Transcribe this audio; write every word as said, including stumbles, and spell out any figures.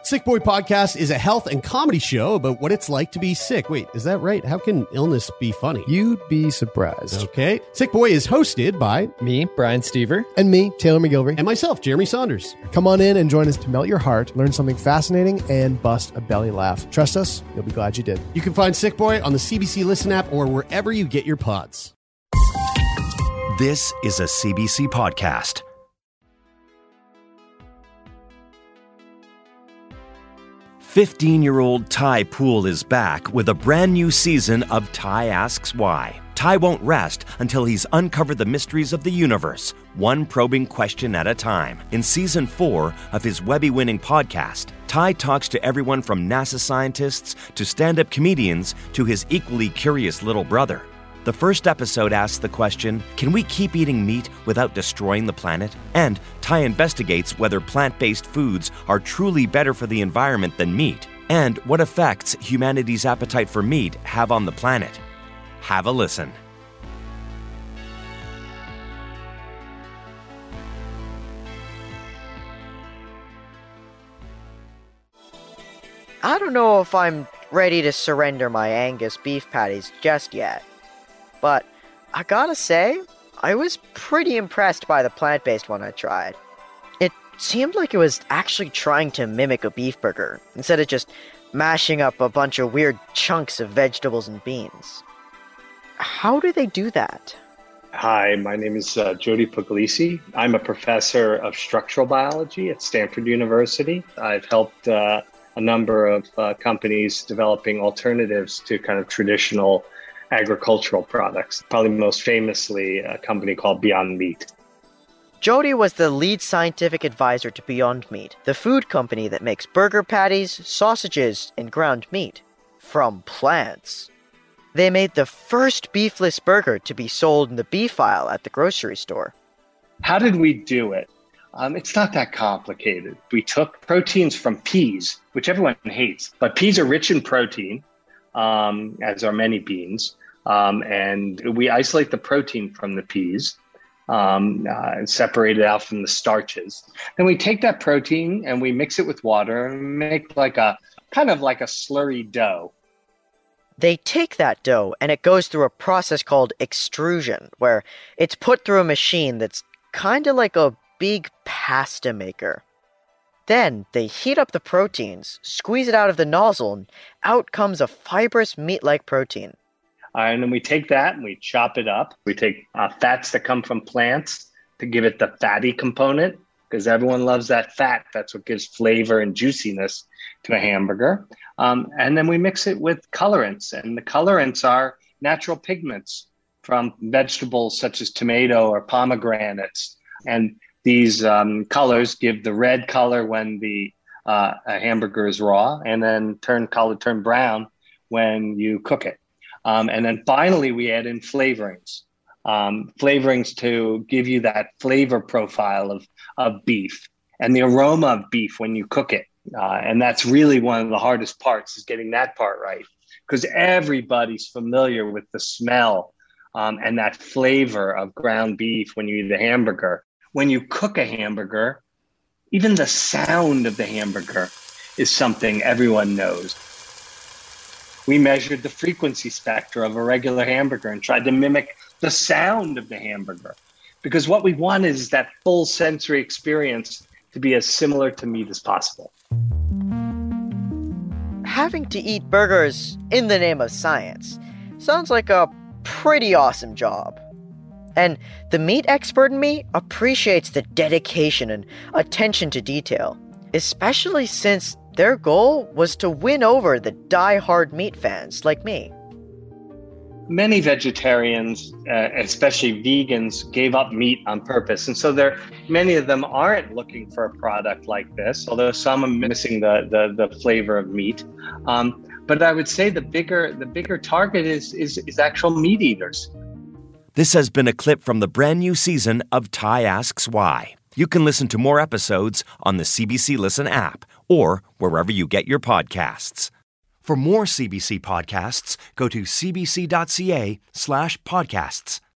Sick Boy Podcast is a health and comedy show about what it's like to be sick. Wait, is that right? How can illness be funny? You'd be surprised. Okay. Sick Boy is hosted by me, Brian Stever, and me, Taylor McGilvery, and myself, Jeremy Saunders. Come on in and join us to melt your heart, learn something fascinating, and bust a belly laugh. Trust us, you'll be glad you did. You can find Sick Boy on the C B C Listen app or wherever you get your pods. This is a C B C podcast. fifteen-year-old Ty Poole is back with a brand new season of Ty Asks Why. Ty won't rest until he's uncovered the mysteries of the universe, one probing question at a time. In season four of his Webby-winning podcast, Ty talks to everyone from NASA scientists to stand-up comedians to his equally curious little brother. The first episode asks the question, can we keep eating meat without destroying the planet? And Ty investigates whether plant-based foods are truly better for the environment than meat, and what effects humanity's appetite for meat have on the planet. Have a listen. I don't know if I'm ready to surrender my Angus beef patties just yet. But I gotta say, I was pretty impressed by the plant-based one I tried. It seemed like it was actually trying to mimic a beef burger, instead of just mashing up a bunch of weird chunks of vegetables and beans. How do they do that? Hi, my name is uh, Jody Puglisi. I'm a professor of structural biology at Stanford University. I've helped uh, a number of uh, companies developing alternatives to kind of traditional agricultural products, probably most famously a company called Beyond Meat. Jody was the lead scientific advisor to Beyond Meat, the food company that makes burger patties, sausages, and ground meat from plants. They made the first beefless burger to be sold in the beef aisle at the grocery store. How did we do it? Um, it's not that complicated. We took proteins from peas, which everyone hates, but peas are rich in protein, um, as are many beans. Um, and we isolate the protein from the peas um, uh, and separate it out from the starches. Then we take that protein and we mix it with water and make like a kind of like a slurry dough. They take that dough and it goes through a process called extrusion, where it's put through a machine that's kind of like a big pasta maker. Then they heat up the proteins, squeeze it out of the nozzle, and out comes a fibrous meat-like protein. Uh, and then we take that and we chop it up. We take uh, fats that come from plants to give it the fatty component, because everyone loves that fat. That's what gives flavor and juiciness to a hamburger. Um, and then we mix it with colorants. And the colorants are natural pigments from vegetables such as tomato or pomegranates. And these um, colors give the red color when the uh, a hamburger is raw, and then turn color, turn brown when you cook it. Um, and then finally, we add in flavorings, um, flavorings to give you that flavor profile of, of beef and the aroma of beef when you cook it. Uh, and that's really one of the hardest parts, is getting that part right, because everybody's familiar with the smell um, and that flavor of ground beef when you eat a hamburger. When you cook a hamburger, even the sound of the hamburger is something everyone knows. We measured the frequency spectra of a regular hamburger and tried to mimic the sound of the hamburger, because what we want is that full sensory experience to be as similar to meat as possible. Having to eat burgers in the name of science sounds like a pretty awesome job. And the meat expert in me appreciates the dedication and attention to detail, especially since their goal was to win over the die-hard meat fans like me. Many vegetarians, uh, especially vegans, gave up meat on purpose. And so there, many of them aren't looking for a product like this, although some are missing the, the, the flavor of meat. Um, but I would say the bigger the bigger target is, is, is actual meat eaters. This has been a clip from the brand new season of Ty Asks Why. You can listen to more episodes on the C B C Listen app or wherever you get your podcasts. For more C B C podcasts, go to cbc.ca slash podcasts.